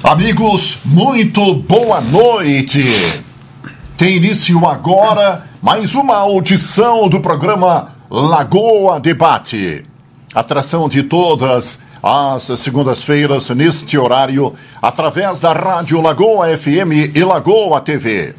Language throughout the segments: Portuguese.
Amigos, muito boa noite. Tem início agora mais uma audição do programa Lagoa Debate. Atração de todas as segundas-feiras neste horário, através da Rádio Lagoa FM e Lagoa TV.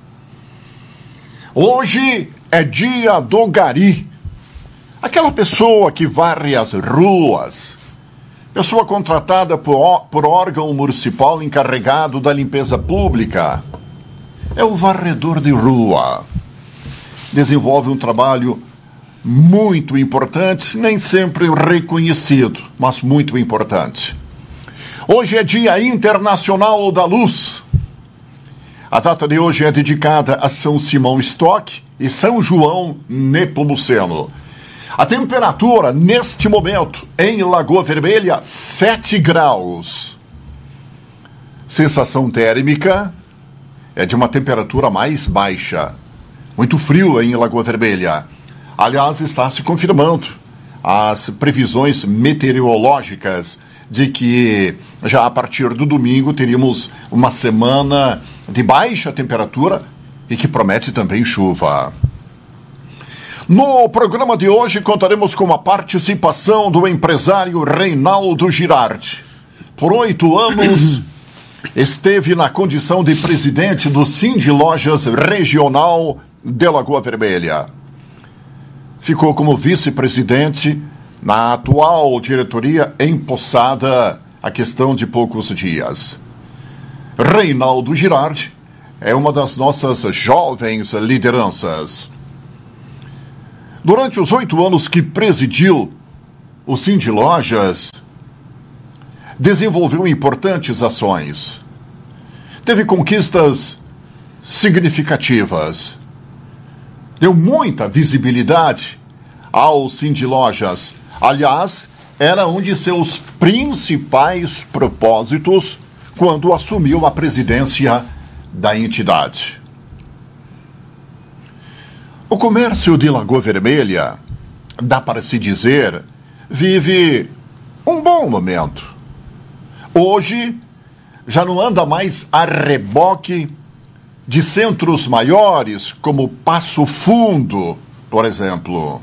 Hoje é dia do gari. Aquela pessoa que varre as ruas. Pessoa contratada por órgão municipal encarregado da limpeza pública. É o varredor de rua. Desenvolve um trabalho muito importante, nem sempre reconhecido, mas muito importante. Hoje é Dia Internacional da Luz. A data de hoje é dedicada a São Simão Stock e São João Nepomuceno. A temperatura, neste momento, em Lagoa Vermelha, 7 graus. Sensação térmica é de uma temperatura mais baixa. Muito frio em Lagoa Vermelha. Aliás, está se confirmando as previsões meteorológicas de que já a partir do domingo teríamos uma semana de baixa temperatura e que promete também chuva. No programa de hoje contaremos com a participação do empresário Reinaldo Girardi. Por 8 anos esteve na condição de presidente do Sindilojas Regional de Lagoa Vermelha. Ficou como vice-presidente na atual diretoria empossada a questão de poucos dias. Reinaldo Girardi é uma das nossas jovens lideranças. Durante os 8 anos que presidiu o Sindilojas, desenvolveu importantes ações. Teve conquistas significativas. Deu muita visibilidade ao Sindilojas. Aliás, era um de seus principais propósitos quando assumiu a presidência da entidade. O comércio de Lagoa Vermelha, dá para se dizer, vive um bom momento. Hoje, já não anda mais a reboque de centros maiores, como Passo Fundo, por exemplo.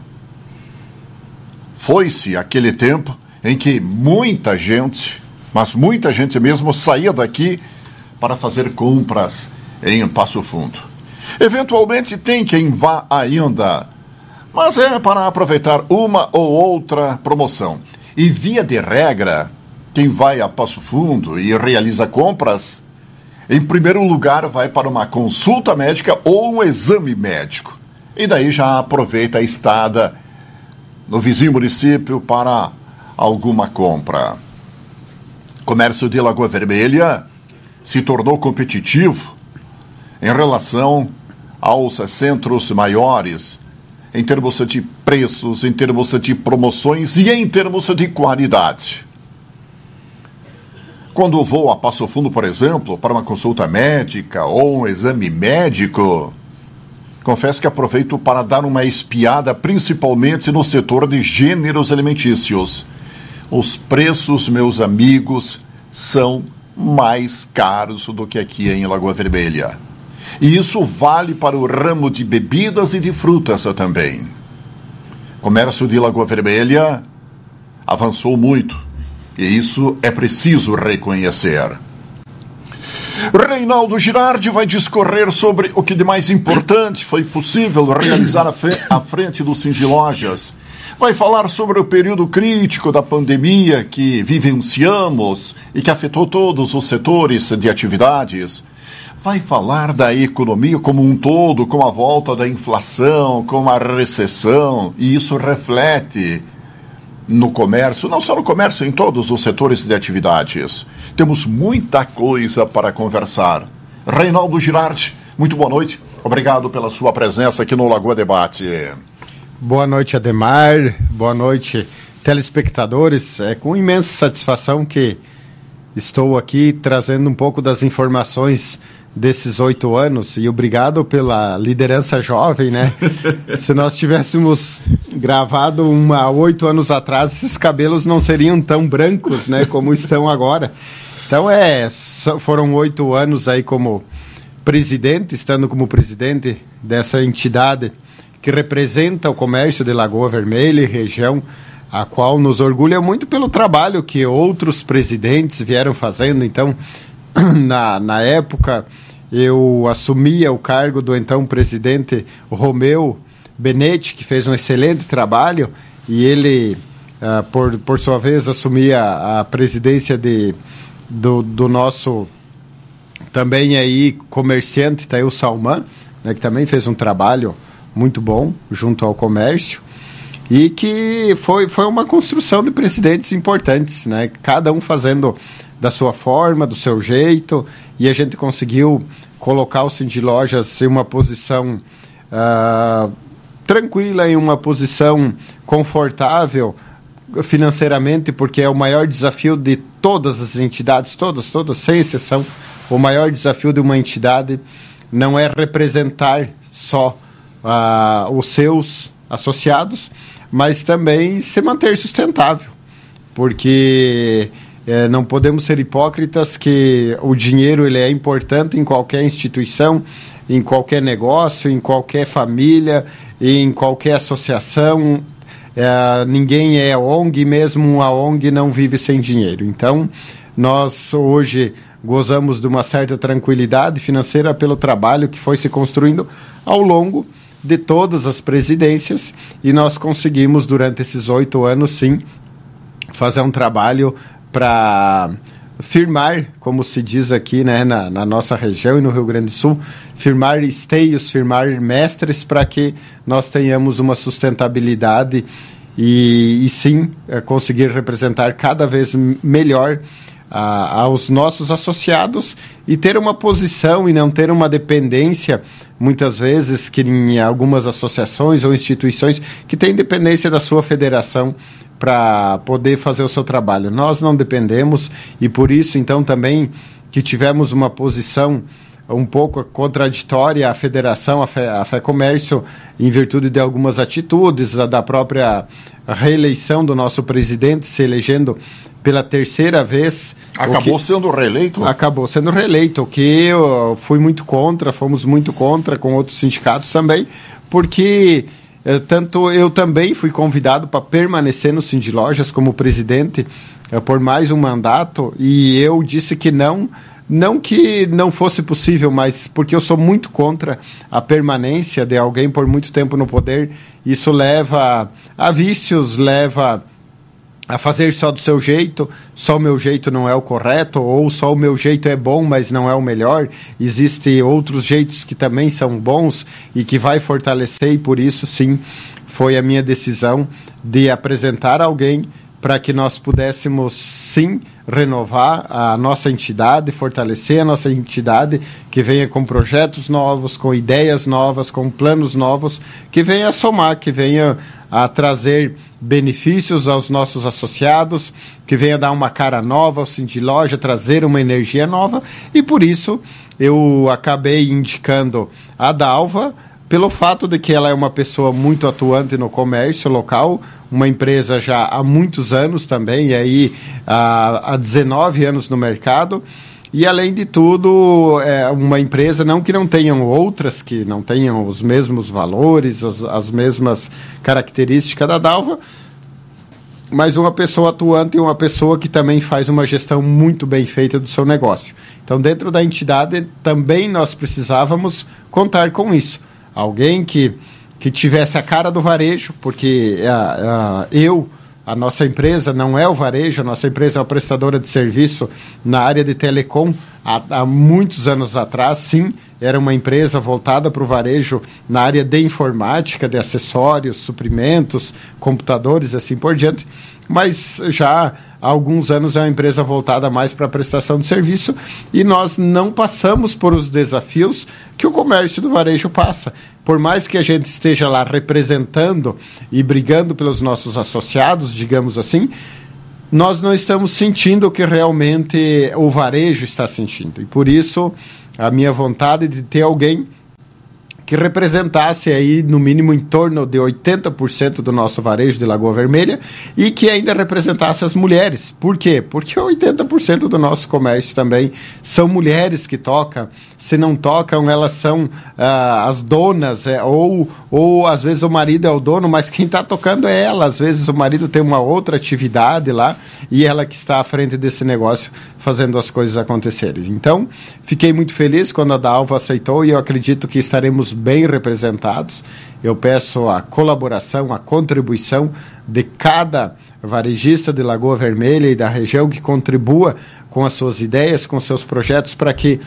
Foi-se aquele tempo em que muita gente, mas muita gente mesmo, saía daqui para fazer compras em Passo Fundo. Eventualmente tem quem vá ainda, mas é para aproveitar uma ou outra promoção. E via de regra, quem vai a Passo Fundo e realiza compras, em primeiro lugar vai para uma consulta médica ou um exame médico. E daí já aproveita a estada no vizinho município para alguma compra. O comércio de Lagoa Vermelha se tornou competitivo em relação aos centros maiores, em termos de preços, em termos de promoções e em termos de qualidade. Quando vou a Passo Fundo, por exemplo, para uma consulta médica ou um exame médico, confesso que aproveito para dar uma espiada principalmente no setor de gêneros alimentícios. Os preços, meus amigos, são mais caros do que aqui em Lagoa Vermelha. E isso vale para o ramo de bebidas e de frutas também. O comércio de Lagoa Vermelha avançou muito. E isso é preciso reconhecer. Reinaldo Girardi vai discorrer sobre o que de mais importante foi possível realizar à frente do Sindilojas. Vai falar sobre o período crítico da pandemia que vivenciamos e que afetou todos os setores de atividades. Vai falar da economia como um todo, com a volta da inflação, com a recessão, e isso reflete no comércio, não só no comércio, em todos os setores de atividades. Temos muita coisa para conversar. Reinaldo Girardi, muito boa noite. Obrigado pela sua presença aqui no Lagoa Debate. Boa noite, Ademar. Boa noite, telespectadores. É com imensa satisfação que estou aqui trazendo um pouco das informações desses 8 anos, e obrigado pela liderança jovem, né? Se nós tivéssemos gravado 8 anos atrás, esses cabelos não seriam tão brancos, né, como estão agora. Então, foram 8 anos aí como presidente, estando como presidente dessa entidade que representa o comércio de Lagoa Vermelha e região, a qual nos orgulha muito pelo trabalho que outros presidentes vieram fazendo. Então, na época, eu assumia o cargo do então presidente Romeu Benetti, que fez um excelente trabalho, e ele, por sua vez, assumia a presidência do nosso também aí comerciante, Tail Salman, né, que também fez um trabalho muito bom junto ao comércio, e que foi uma construção de presidentes importantes, né, cada um fazendo da sua forma, do seu jeito, e a gente conseguiu colocar o Cindy Lojas em uma posição tranquila, em uma posição confortável financeiramente, porque é o maior desafio de todas as entidades, todas, sem exceção. O maior desafio de uma entidade não é representar só os seus associados, mas também se manter sustentável, porque não podemos ser hipócritas que o dinheiro ele é importante em qualquer instituição, em qualquer negócio, em qualquer família, em qualquer associação. Ninguém é ONG, mesmo a ONG não vive sem dinheiro. Então, nós hoje gozamos de uma certa tranquilidade financeira pelo trabalho que foi se construindo ao longo de todas as presidências, e nós conseguimos, durante esses 8 anos, sim, fazer um trabalho para firmar, como se diz aqui, né, na nossa região e no Rio Grande do Sul, firmar esteios, firmar mestres para que nós tenhamos uma sustentabilidade e sim, conseguir representar cada vez melhor aos nossos associados e ter uma posição e não ter uma dependência, muitas vezes, que em algumas associações ou instituições que têm dependência da sua federação para poder fazer o seu trabalho. Nós não dependemos, e por isso, então, também que tivemos uma posição um pouco contraditória à federação, à FEComércio, em virtude de algumas atitudes, da própria reeleição do nosso presidente, se elegendo pela 3ª vez. Acabou sendo reeleito? Acabou sendo reeleito, o que eu fui muito contra, fomos muito contra, com outros sindicatos também, porque tanto eu também fui convidado para permanecer no Cindy Lojas como presidente por mais um mandato, e eu disse que não que não fosse possível, mas porque eu sou muito contra a permanência de alguém por muito tempo no poder. Isso leva a vícios, leva a fazer só do seu jeito, só o meu jeito não é o correto, ou só o meu jeito é bom, mas não é o melhor. Existem outros jeitos que também são bons e que vai fortalecer, e por isso, sim, foi a minha decisão de apresentar alguém para que nós pudéssemos, sim, renovar a nossa entidade, fortalecer a nossa entidade, que venha com projetos novos, com ideias novas, com planos novos, que venha a somar, que venha a trazer benefícios aos nossos associados, que venha dar uma cara nova ao Cindy Loja, trazer uma energia nova, e por isso eu acabei indicando a Dalva, pelo fato de que ela é uma pessoa muito atuante no comércio local, uma empresa já há muitos anos também, e aí há 19 anos no mercado, e além de tudo, é uma empresa não que não tenham outras, que não tenham os mesmos valores, as mesmas características da Dalva, mas uma pessoa atuante e uma pessoa que também faz uma gestão muito bem feita do seu negócio. Então, dentro da entidade, também nós precisávamos contar com isso. Alguém que tivesse a cara do varejo, porque a nossa empresa não é o varejo, a nossa empresa é uma prestadora de serviço na área de telecom. Há muitos anos atrás, sim, era uma empresa voltada para o varejo na área de informática, de acessórios, suprimentos, computadores, assim por diante. Mas já há alguns anos é uma empresa voltada mais para a prestação de serviço, e nós não passamos por os desafios que o comércio do varejo passa. Por mais que a gente esteja lá representando e brigando pelos nossos associados, digamos assim, nós não estamos sentindo o que realmente o varejo está sentindo. E por isso, a minha vontade de ter alguém que representasse aí no mínimo em torno de 80% do nosso varejo de Lagoa Vermelha e que ainda representasse as mulheres. Por quê? Porque 80% do nosso comércio também são mulheres que tocam. Se não tocam, elas são as donas, ou às vezes o marido é o dono, mas quem está tocando é ela. Às vezes o marido tem uma outra atividade lá e ela que está à frente desse negócio fazendo as coisas acontecerem. Então, fiquei muito feliz quando a Dalva aceitou e eu acredito que estaremos bem representados. Eu peço a colaboração, a contribuição de cada varejista de Lagoa Vermelha e da região que contribua com as suas ideias, com seus projetos, para que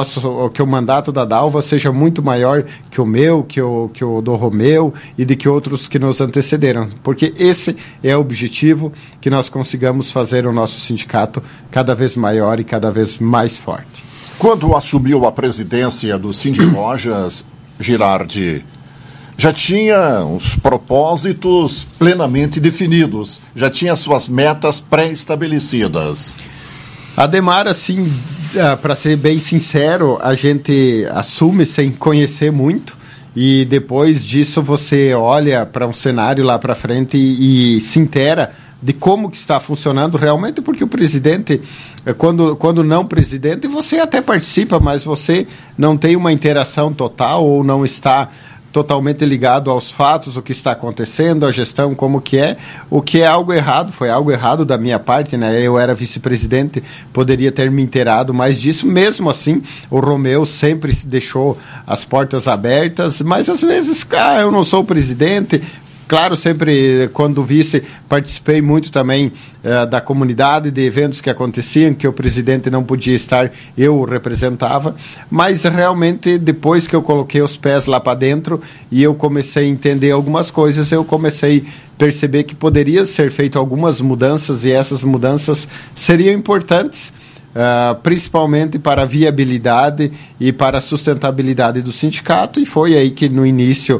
o mandato da Dalva seja muito maior que o meu, que o do Romeu e de que outros que nos antecederam, porque esse é o objetivo, que nós consigamos fazer o nosso sindicato cada vez maior e cada vez mais forte. Quando assumiu a presidência do Sindilojas, Girardi, já tinha os propósitos plenamente definidos, já tinha suas metas pré-estabelecidas. Ademar, assim, para ser bem sincero, a gente assume sem conhecer muito e depois disso você olha para um cenário lá para frente e se intera de como que está funcionando realmente, porque o presidente, quando não presidente, você até participa, mas você não tem uma interação total ou não está totalmente ligado aos fatos, o que está acontecendo, a gestão, como que é, o que é algo errado, foi algo errado da minha parte, né? Eu era vice-presidente, poderia ter me inteirado mais disso, mesmo assim, o Romeu sempre deixou as portas abertas, mas às vezes, eu não sou o presidente. Claro, sempre, quando vice, participei muito também da comunidade, de eventos que aconteciam, que o presidente não podia estar, eu o representava, mas realmente, depois que eu coloquei os pés lá para dentro e eu comecei a entender algumas coisas, eu comecei a perceber que poderia ser feito algumas mudanças e essas mudanças seriam importantes, principalmente para a viabilidade e para a sustentabilidade do sindicato, e foi aí que no início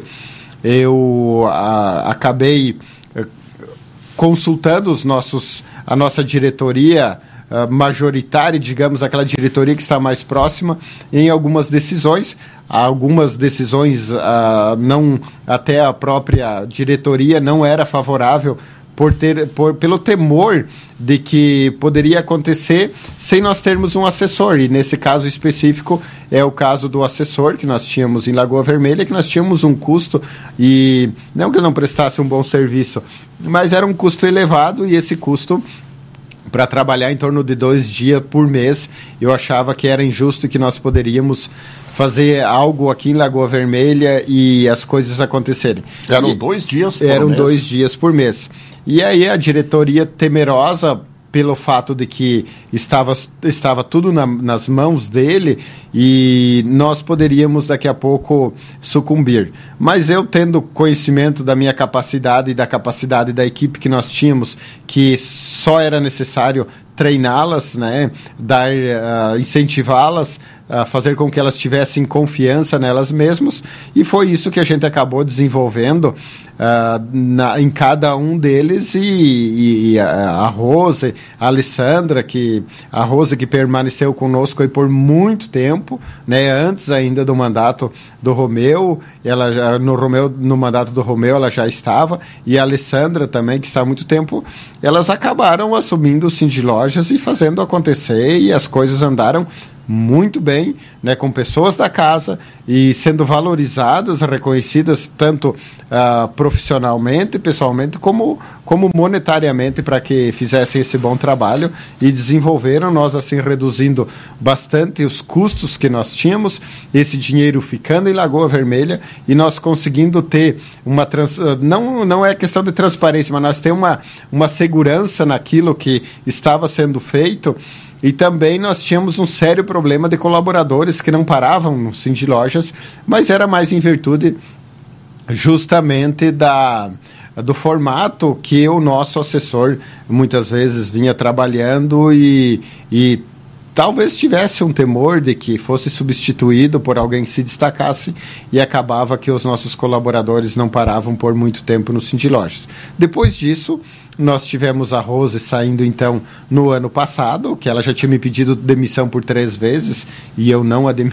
eu acabei consultando a nossa diretoria majoritária, digamos, aquela diretoria que está mais próxima, em algumas decisões. Algumas decisões, até a própria diretoria não era favorável pelo temor de que poderia acontecer sem nós termos um assessor, e nesse caso específico é o caso do assessor que nós tínhamos em Lagoa Vermelha, que nós tínhamos um custo, e não que ele não prestasse um bom serviço, mas era um custo elevado, e esse custo, para trabalhar em torno de 2 dias por mês, eu achava que era injusto e que nós poderíamos fazer algo aqui em Lagoa Vermelha e as coisas acontecerem. Eram 2 dias por mês? Eram 2 dias por mês. E aí a diretoria, temerosa pelo fato de que estava tudo nas mãos dele e nós poderíamos daqui a pouco sucumbir. Mas eu, tendo conhecimento da minha capacidade e da capacidade da equipe que nós tínhamos, que só era necessário treiná-las, né, incentivá-las, fazer com que elas tivessem confiança nelas mesmas, e foi isso que a gente acabou desenvolvendo em cada um deles, e a Rose, a Alessandra, a Rose que permaneceu conosco aí por muito tempo, né, antes ainda do mandato do Romeu, no mandato do Romeu ela já estava, e a Alessandra também, que está há muito tempo, elas acabaram assumindo o Sindilojas e fazendo acontecer, e as coisas andaram muito bem, né, com pessoas da casa e sendo valorizadas, reconhecidas tanto profissionalmente, pessoalmente, como monetariamente, para que fizessem esse bom trabalho, e desenvolveram, nós assim reduzindo bastante os custos que nós tínhamos, esse dinheiro ficando em Lagoa Vermelha, e nós conseguindo ter não é questão de transparência, mas nós temos uma segurança naquilo que estava sendo feito. E também nós tínhamos um sério problema de colaboradores que não paravam no Sindilojas, mas era mais em virtude justamente do formato que o nosso assessor muitas vezes vinha trabalhando, e talvez tivesse um temor de que fosse substituído por alguém que se destacasse, e acabava que os nossos colaboradores não paravam por muito tempo no Sindilojas. Depois disso, Nós tivemos a Rose saindo, então, no ano passado, que ela já tinha me pedido demissão por 3 vezes, e eu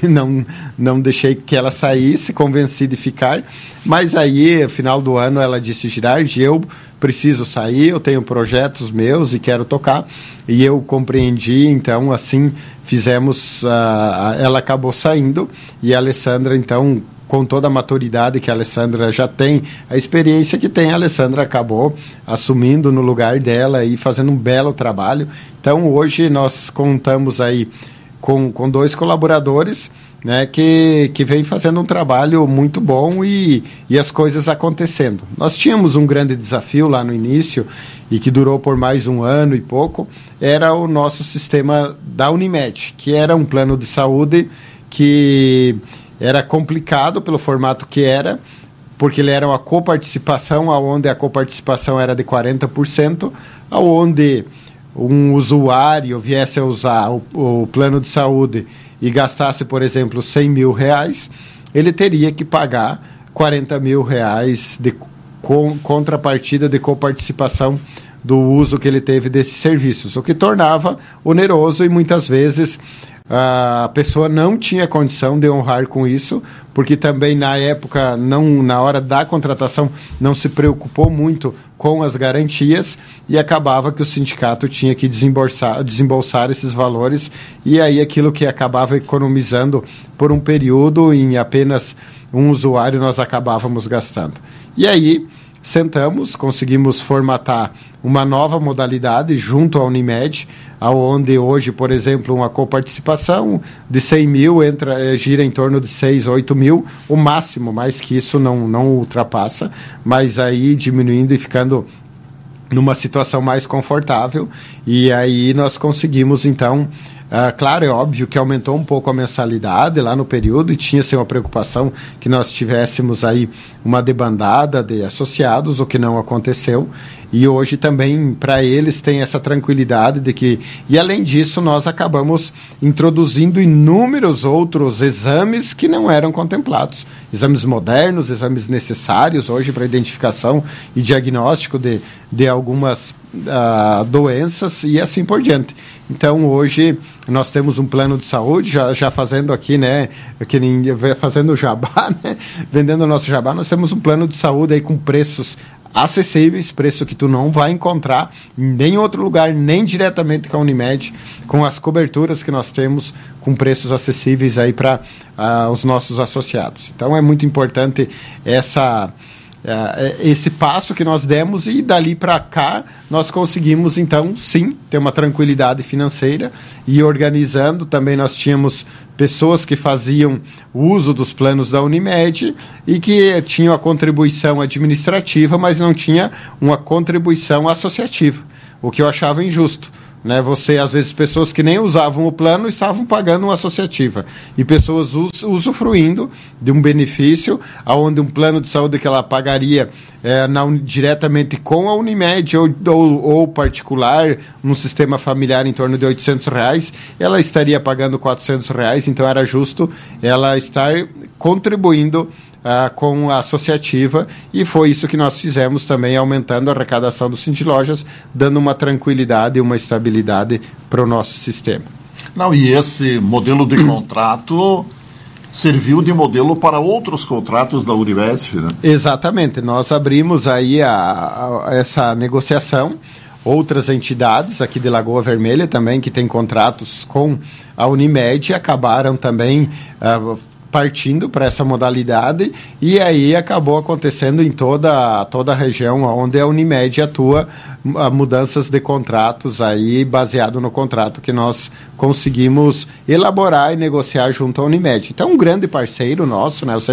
não deixei que ela saísse, convenci de ficar. Mas aí, no final do ano, ela disse: Girardi, eu preciso sair, eu tenho projetos meus e quero tocar. E eu compreendi, então, assim, fizemos... ela acabou saindo, e a Alessandra, então, com toda a maturidade que a Alessandra já tem, a experiência que tem, a Alessandra acabou assumindo no lugar dela e fazendo um belo trabalho. Então, hoje nós contamos aí com 2 colaboradores, né, que vem fazendo um trabalho muito bom e as coisas acontecendo. Nós tínhamos um grande desafio lá no início, e que durou por mais 1 ano e pouco, era o nosso sistema da Unimed, que era um plano de saúde que era complicado pelo formato que era, porque ele era uma coparticipação, onde a coparticipação era de 40%, onde um usuário viesse a usar o plano de saúde e gastasse, por exemplo, R$100 mil, ele teria que pagar R$40 mil de contrapartida de coparticipação do uso que ele teve desses serviços, o que tornava oneroso, e muitas vezes a pessoa não tinha condição de honrar com isso, porque também na época, na hora da contratação, não se preocupou muito com as garantias, e acabava que o sindicato tinha que desembolsar esses valores, e aí aquilo que acabava economizando por um período, em apenas um usuário, nós acabávamos gastando. E aí sentamos, conseguimos formatar uma nova modalidade junto à Unimed, onde hoje, por exemplo, uma coparticipação de 100 mil gira em torno de 6, 8 mil, o máximo, mais que isso não ultrapassa, mas aí diminuindo e ficando numa situação mais confortável, e aí nós conseguimos, então, claro, é óbvio que aumentou um pouco a mensalidade lá no período, e tinha-se uma preocupação que nós tivéssemos aí uma debandada de associados, o que não aconteceu, e hoje também para eles tem essa tranquilidade de que, e além disso nós acabamos introduzindo inúmeros outros exames que não eram contemplados, exames modernos, exames necessários hoje para identificação e diagnóstico de algumas doenças e assim por diante. Então hoje nós temos um plano de saúde, já fazendo aqui, né, fazendo o jabá, né, vendendo o nosso jabá, nós temos um plano de saúde aí com preços acessíveis, preço que tu não vai encontrar em nenhum outro lugar, nem diretamente com a Unimed, com as coberturas que nós temos, com preços acessíveis aí para os nossos associados. Então é muito importante esse passo que nós demos, e dali para cá nós conseguimos, então, sim, ter uma tranquilidade financeira, e organizando também nós tínhamos pessoas que faziam uso dos planos da Unimed e que tinham a contribuição administrativa, mas não tinha uma contribuição associativa, o que eu achava injusto. Né, às vezes, pessoas que nem usavam o plano estavam pagando uma associativa, e pessoas usufruindo de um benefício onde um plano de saúde que ela pagaria diretamente com a Unimed ou particular, num sistema familiar em torno de R$800, ela estaria pagando R$400, então era justo ela estar contribuindo com a associativa, e foi isso que nós fizemos também, aumentando a arrecadação do Cindilojas, dando uma tranquilidade e uma estabilidade para o nosso sistema. Não, e esse modelo de contrato serviu de modelo para outros contratos da Univesf, né? Exatamente, nós abrimos aí essa negociação, outras entidades aqui de Lagoa Vermelha também, que tem contratos com a Unimed, acabaram também partindo para essa modalidade, e aí acabou acontecendo em toda a região onde a Unimed atua, mudanças de contratos aí baseado no contrato que nós conseguimos elaborar e negociar junto à Unimed. Então, um grande parceiro nosso, né?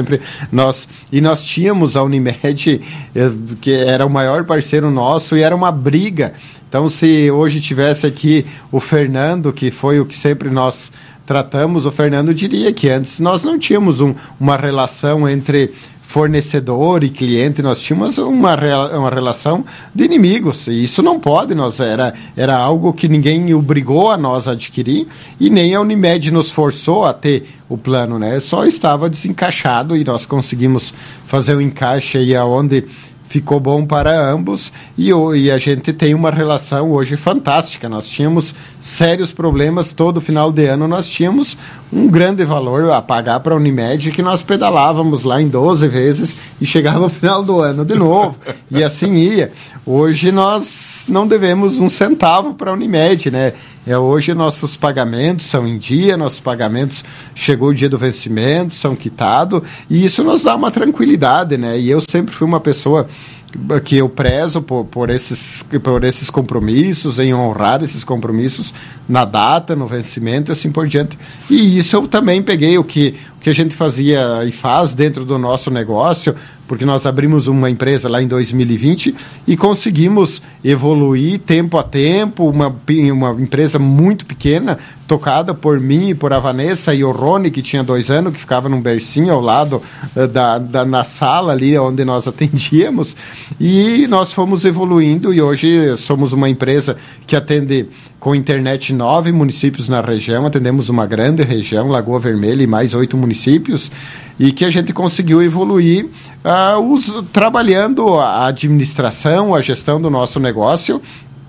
Nós tínhamos a Unimed, que era o maior parceiro nosso, e era uma briga. Então, se hoje tivesse aqui o Fernando, que foi o que sempre nós tratamos, o Fernando diria que antes nós não tínhamos uma relação entre fornecedor e cliente, nós tínhamos uma relação de inimigos, e isso não pode, era algo que ninguém obrigou a nós a adquirir, e nem a Unimed nos forçou a ter o plano, né? Só estava desencaixado, e nós conseguimos fazer o encaixe aí onde ficou bom para ambos e a gente tem uma relação hoje fantástica. Nós tínhamos sérios problemas, todo final de ano nós tínhamos um grande valor a pagar para a Unimed, que nós pedalávamos lá em 12 vezes e chegava ao final do ano de novo, e assim ia. Hoje nós não devemos um centavo para a Unimed, né? Hoje nossos pagamentos são em dia, nossos pagamentos chegou o dia do vencimento, são quitados, e isso nos dá uma tranquilidade, né? E eu sempre fui uma pessoa que eu prezo por esses compromissos, em honrar esses compromissos na data, no vencimento e assim por diante. E isso eu também peguei o que a gente fazia e faz dentro do nosso negócio, porque nós abrimos uma empresa lá em 2020 e conseguimos evoluir tempo a tempo, uma empresa muito pequena, tocada por mim, por a Vanessa e o Rony, que tinha 2 anos, que ficava num bercinho ao lado na sala ali onde nós atendíamos, e nós fomos evoluindo e hoje somos uma empresa que atende com internet 9 municípios na região, atendemos uma grande região, Lagoa Vermelha e mais 8 municípios, e que a gente conseguiu evoluir trabalhando a administração, a gestão do nosso negócio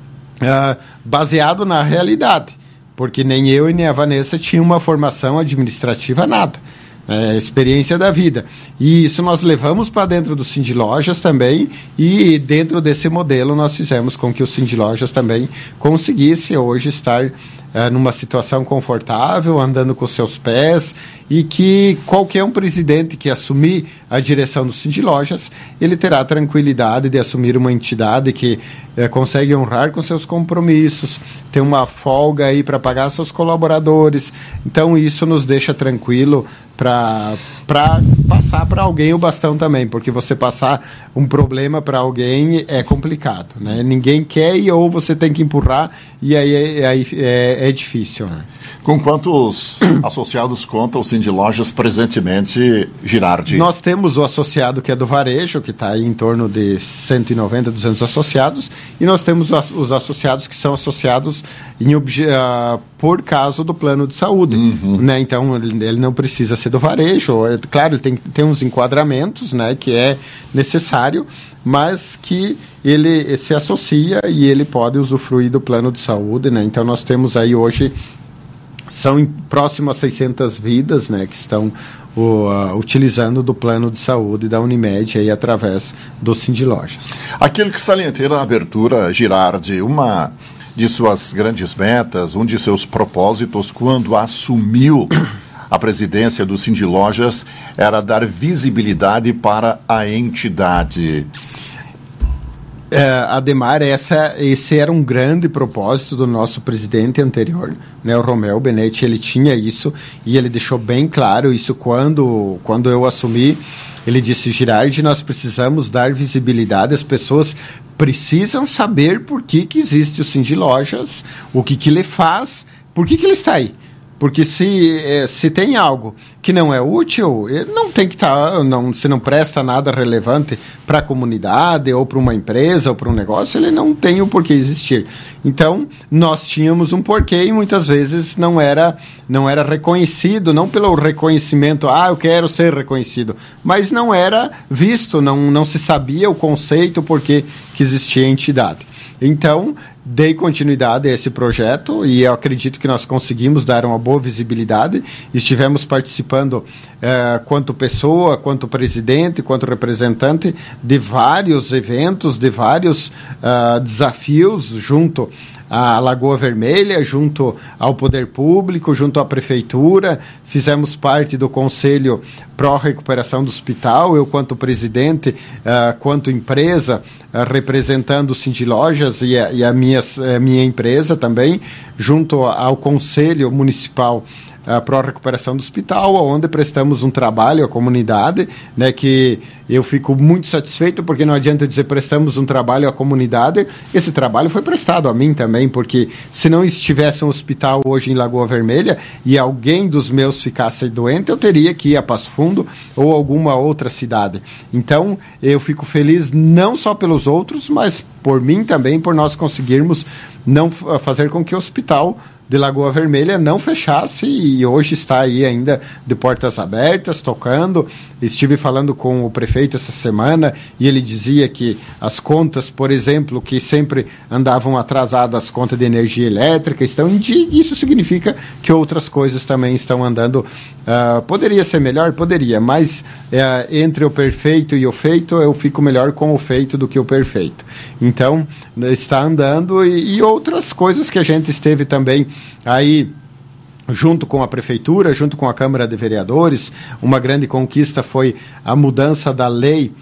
baseado na realidade, porque nem eu e nem a Vanessa tinham uma formação administrativa, nada. Experiência da vida. E isso nós levamos para dentro do Cindy Lojas também, e dentro desse modelo nós fizemos com que o Cindy Lojas também conseguisse hoje estar numa situação confortável, andando com seus pés, e que qualquer um presidente que assumir a direção do Cindy Lojas, ele terá a tranquilidade de assumir uma entidade que consegue honrar com seus compromissos, ter uma folga aí para pagar seus colaboradores. Então isso nos deixa tranquilo para passar para alguém o bastão também, porque você passar um problema para alguém é complicado, né? Ninguém quer, ou você tem que empurrar, e aí é difícil, né? Com quantos associados conta o Cindy Lojas presentemente, Girardi? Nós temos o associado que é do varejo, que está aí em torno de 190, 200 associados, e nós temos os associados que são associados por causa do plano de saúde. Né? Então, ele não precisa ser do varejo. Claro, ele tem uns enquadramentos, né, que é necessário, mas que ele se associa e ele pode usufruir do plano de saúde. Né? Então, nós temos aí hoje, são próximo a 600 vidas, né, que estão utilizando do plano de saúde da Unimed aí através do Cindy Lojas. Aquilo que salientei na abertura, Girardi, uma de suas grandes metas, um de seus propósitos quando assumiu a presidência do Cindy Lojas era dar visibilidade para a entidade. Ademar, esse era um grande propósito do nosso presidente anterior, né, o Romeu Benetti. Ele tinha isso e ele deixou bem claro isso quando eu assumi. Ele disse: Girardi, nós precisamos dar visibilidade, as pessoas precisam saber por que existe o Cindy Lojas, o que ele faz, por que ele está aí. Porque se tem algo que não é útil, não tem que estar, se não presta nada relevante para a comunidade, ou para uma empresa, ou para um negócio, ele não tem o porquê existir. Então, nós tínhamos um porquê e muitas vezes não era reconhecido, não pelo reconhecimento, eu quero ser reconhecido, mas não era visto, não se sabia o conceito, o porquê que existia a entidade. Então, dei continuidade a esse projeto e eu acredito que nós conseguimos dar uma boa visibilidade. Estivemos participando, quanto pessoa, quanto presidente, quanto representante, de vários eventos, de vários desafios junto à Lagoa Vermelha, junto ao Poder Público, junto à Prefeitura. Fizemos parte do Conselho Pró-Recuperação do Hospital, eu quanto presidente, quanto empresa, representando o Cindy Lojas e a minha empresa também, junto ao Conselho Municipal Pró-Recuperação do Hospital, onde prestamos um trabalho à comunidade, né, que eu fico muito satisfeito, porque não adianta dizer prestamos um trabalho à comunidade, esse trabalho foi prestado a mim também, porque se não estivesse um hospital hoje em Lagoa Vermelha e alguém dos meus ficasse doente, eu teria que ir a Passo Fundo ou alguma outra cidade. Então, eu fico feliz não só pelos outros, mas por mim também, por nós conseguirmos não fazer com que o hospital de Lagoa Vermelha não fechasse, e hoje está aí ainda de portas abertas, tocando. Estive falando com o prefeito essa semana e ele dizia que as contas, por exemplo, que sempre andavam atrasadas, as contas de energia elétrica, estão em dia. Isso significa que outras coisas também estão andando. Poderia ser melhor? Poderia, mas entre o perfeito e o feito, eu fico melhor com o feito do que o perfeito. Então, está andando, e outras coisas que a gente esteve também aí junto com a prefeitura, junto com a Câmara de Vereadores. Uma grande conquista foi a mudança da lei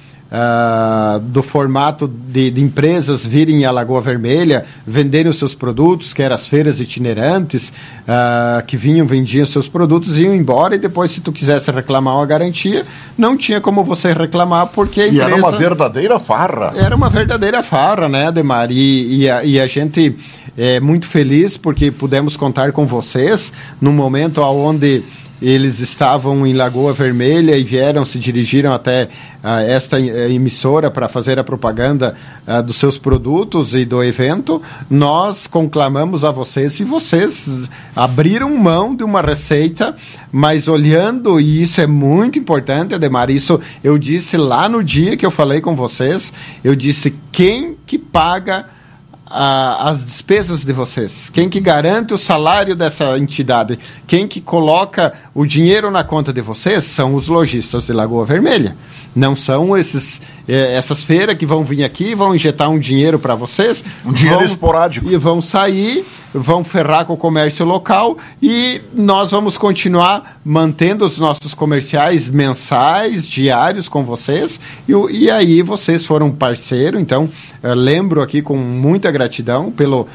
do formato de empresas virem à Lagoa Vermelha, venderem os seus produtos, que eram as feiras itinerantes, que vendiam seus produtos, iam embora, e depois, se tu quisesse reclamar uma garantia, não tinha como você reclamar, porque a empresa... E era uma verdadeira farra. Era uma verdadeira farra, né, Ademar? E a gente é muito feliz porque pudemos contar com vocês num momento onde eles estavam em Lagoa Vermelha e se dirigiram até esta emissora para fazer a propaganda dos seus produtos e do evento. Nós conclamamos a vocês, e vocês abriram mão de uma receita, mas olhando, e isso é muito importante, Ademar, isso eu disse lá no dia que eu falei com vocês, eu disse: quem que paga as despesas de vocês? Quem que garante o salário dessa entidade? Quem que coloca o dinheiro na conta de vocês? São os lojistas de Lagoa Vermelha. Não são essas feiras que vão vir aqui, vão injetar um dinheiro para vocês. Um dinheiro esporádico. E vão sair, vão ferrar com o comércio local, e nós vamos continuar mantendo os nossos comerciais mensais, diários com vocês, e aí vocês foram parceiro. Então, lembro aqui com muita gratidão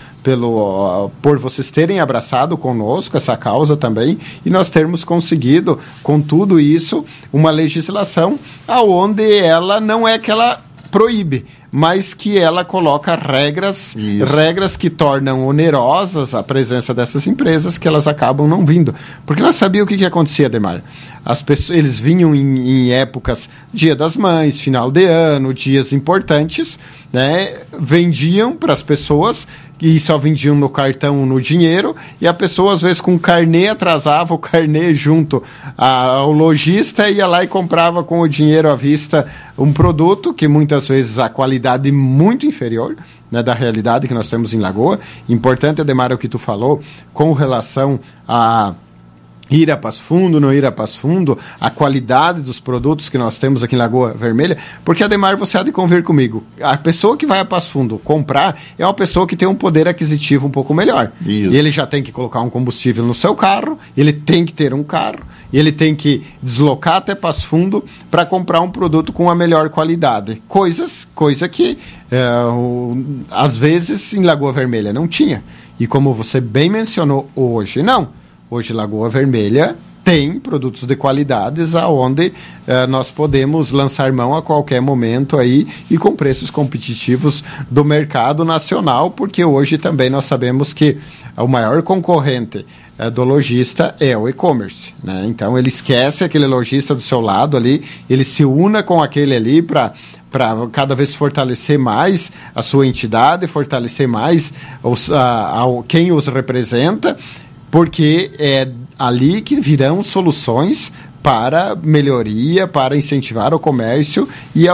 por vocês terem abraçado conosco essa causa também, e nós termos conseguido, com tudo isso, uma legislação aonde ela não é que ela proíbe, mas que ela coloca regras que tornam onerosas a presença dessas empresas, que elas acabam não vindo. Porque nós sabíamos o que acontecia, Ademar. Eles vinham em épocas, Dia das Mães, final de ano, dias importantes, né? Vendiam para as pessoas, e só vendiam no cartão, no dinheiro, e a pessoa, às vezes, com o carnê, atrasava o carnê junto ao lojista, ia lá e comprava com o dinheiro à vista um produto que muitas vezes a qualidade é muito inferior, né, da realidade que nós temos em Lagoa. Importante, Ademar, o que tu falou com relação a ir a Passo Fundo, não ir a Passo Fundo, a qualidade dos produtos que nós temos aqui em Lagoa Vermelha, porque, Ademar, você há de convir comigo, a pessoa que vai a Passo Fundo comprar é uma pessoa que tem um poder aquisitivo um pouco melhor. Isso. Ele já tem que colocar um combustível no seu carro, ele tem que ter um carro, ele tem que deslocar até Passo Fundo para comprar um produto com a melhor qualidade. Coisa que, às vezes, em Lagoa Vermelha não tinha. E como você bem mencionou, hoje não. Hoje, Lagoa Vermelha tem produtos de qualidades aonde nós podemos lançar mão a qualquer momento aí, e com preços competitivos do mercado nacional, porque hoje também nós sabemos que o maior concorrente do lojista é o e-commerce, né? Então, ele esquece aquele lojista do seu lado ali, ele se una com aquele ali para cada vez fortalecer mais a sua entidade, fortalecer mais quem os representa, porque é ali que virão soluções para melhoria, para incentivar o comércio,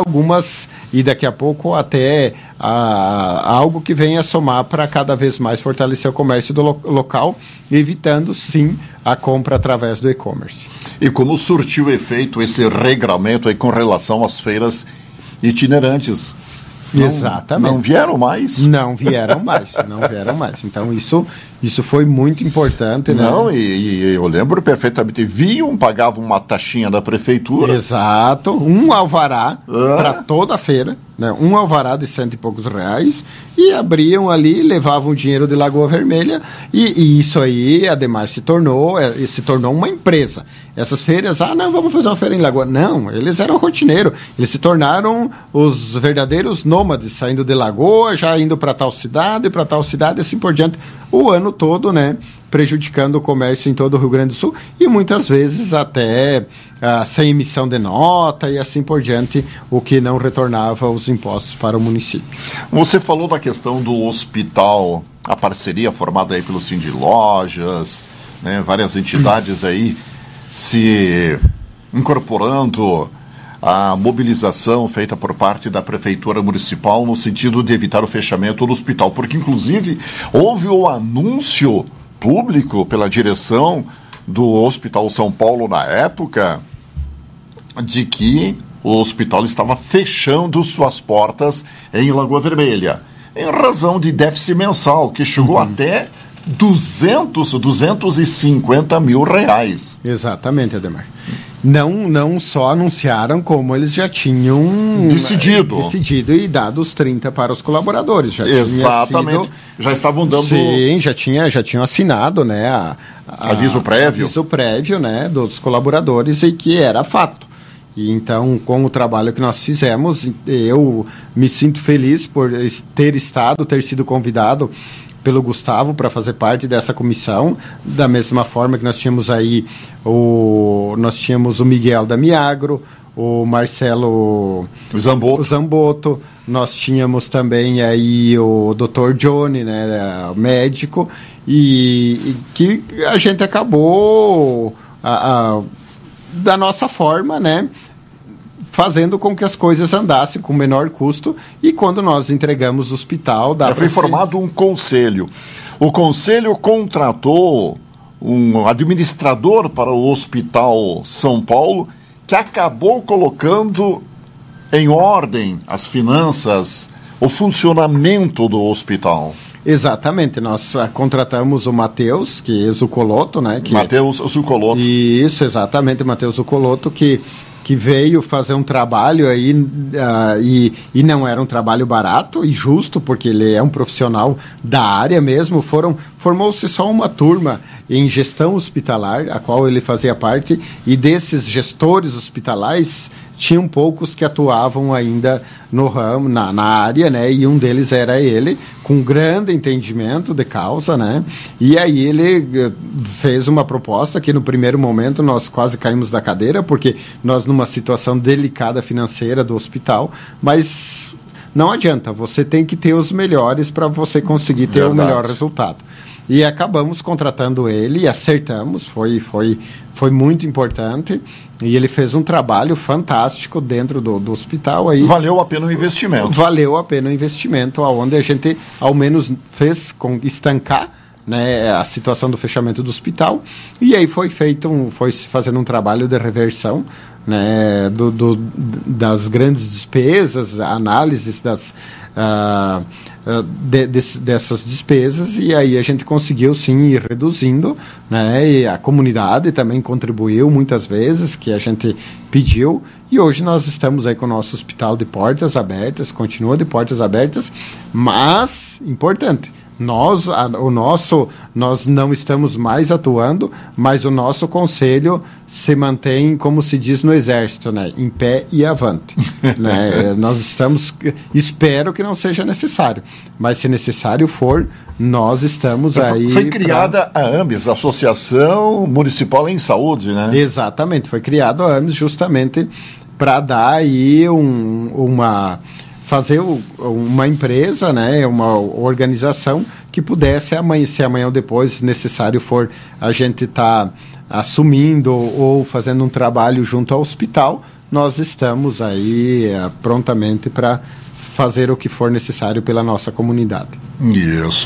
e daqui a pouco até algo que venha somar para cada vez mais fortalecer o comércio do local, evitando sim a compra através do e-commerce. E como surtiu efeito esse regramento aí com relação às feiras itinerantes? Exatamente. Não vieram mais? Não vieram mais. Então, isso foi muito importante, né? Não, e eu lembro perfeitamente. Vinham, pagavam uma taxinha da prefeitura. Exato. Um alvará para toda a feira, né? Um alvará de R$100 e poucos, e abriam ali, levavam o dinheiro de Lagoa Vermelha, e isso aí, Ademar, se tornou uma empresa. Essas feiras, não, vamos fazer uma feira em Lagoa. Não, eles eram rotineiros. Eles se tornaram os verdadeiros nômades, saindo de Lagoa, já indo para tal cidade, assim por diante, o ano todo, né? Prejudicando o comércio em todo o Rio Grande do Sul, e muitas vezes até sem emissão de nota e assim por diante, o que não retornava os impostos para o município. Você falou da questão do hospital a parceria formada aí pelo Cindy Lojas, né, várias entidades aí se incorporando à mobilização feita por parte da Prefeitura Municipal no sentido de evitar o fechamento do hospital, porque inclusive houve o anúncio público pela direção do Hospital São Paulo na época de que o hospital estava fechando suas portas em Lagoa Vermelha, em razão de déficit mensal, que chegou até 250 mil reais. Exatamente, Ademar. Não só anunciaram, como eles já tinham decidido e dado os 30 para os colaboradores. Exatamente. Já estavam dando... Sim, já tinham assinado, né, aviso prévio. Aviso prévio, né, dos colaboradores, e que era fato. E então, com o trabalho que nós fizemos, eu me sinto feliz por ter sido convidado pelo Gustavo para fazer parte dessa comissão, da mesma forma que nós tínhamos aí o Miguel da Miagro, o Marcelo Zamboto, nós tínhamos também aí o Dr. Johnny, né, médico, e que a gente acabou da nossa forma, né, fazendo com que as coisas andassem com menor custo, e quando nós entregamos o hospital... Foi formado um conselho. O conselho contratou um administrador para o Hospital São Paulo, que acabou colocando em ordem as finanças, o funcionamento do hospital. Exatamente, nós contratamos o Matheus, que é Zucoloto, né? Matheus Zucoloto. Isso, exatamente, Matheus Zucoloto, que veio fazer um trabalho aí, e não era um trabalho barato e justo, porque ele é um profissional da área mesmo. Formou-se só uma turma em gestão hospitalar, a qual ele fazia parte, e desses gestores hospitalares tinham poucos que atuavam ainda no ramo, na área, né? E um deles era ele, com grande entendimento de causa, né? E aí ele fez uma proposta que no primeiro momento nós quase caímos da cadeira, porque nós numa situação delicada financeira do hospital, mas não adianta, você tem que ter os melhores para você conseguir ter o melhor resultado. E acabamos contratando ele e acertamos, foi muito importante, e ele fez um trabalho fantástico dentro do hospital. Aí valeu a pena o investimento. Valeu a pena o investimento, onde a gente ao menos fez estancar, né, a situação do fechamento do hospital, e aí foi se fazendo um trabalho de reversão, né, das grandes despesas, análises dessas despesas, e aí a gente conseguiu sim ir reduzindo, né, e a comunidade também contribuiu muitas vezes, que a gente pediu, e hoje nós estamos aí com o nosso hospital de portas abertas, continua de portas abertas, mas, importante, nós não estamos mais atuando, mas o nosso conselho se mantém, como se diz no Exército, né, em pé e avante. Né? Nós espero que não seja necessário, mas se necessário for, nós estamos aí... Foi criada a AMES, Associação Municipal em Saúde, né? Exatamente, foi criada a AMES justamente para dar aí fazer uma empresa, né, uma organização que pudesse, se amanhã ou depois necessário for, a gente tá assumindo ou fazendo um trabalho junto ao hospital, nós estamos aí prontamente para fazer o que for necessário pela nossa comunidade. Isso.